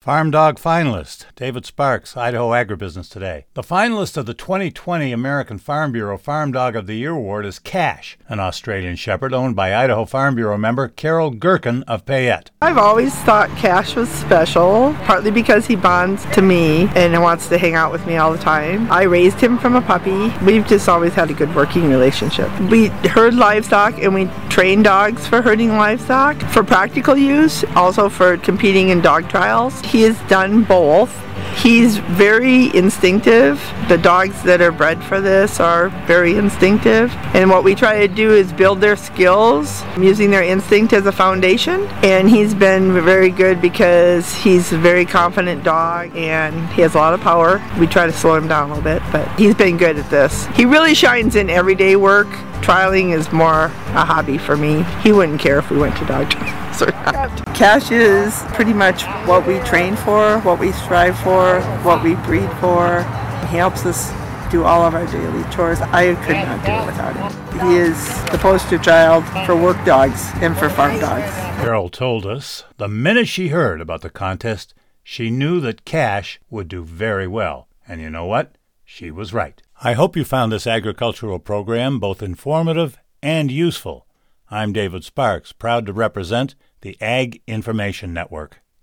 Farm Dog finalist, David Sparks, Idaho Agribusiness Today. The finalist of the 2020 American Farm Bureau Farm Dog of the Year Award is Cash, an Australian Shepherd owned by Idaho Farm Bureau member Carol Gherkin of Payette. I've always thought Cash was special, partly because he bonds to me and wants to hang out with me all the time. I raised him from a puppy. We've just always had a good working relationship. We herd livestock and we train dogs for herding livestock, for practical use, also for competing in dog trials. He has done both. He's very instinctive. The dogs that are bred for this are very instinctive. And what we try to do is build their skills using their instinct as a foundation. And he's been very good because he's a very confident dog and he has a lot of power. We try to slow him down a little bit, but he's been good at this. He really shines in everyday work. Trialing is more a hobby for me. He wouldn't care if we went to dog trials or not. Cash is pretty much what we train for, what we strive for, what we breed for. He helps us do all of our daily chores. I could not do it without him. He is the poster child for work dogs and for farm dogs. Carol told us the minute she heard about the contest, she knew that Cash would do very well. And you know what? She was right. I hope you found this agricultural program both informative and useful. I'm David Sparks, proud to represent the Ag Information Network.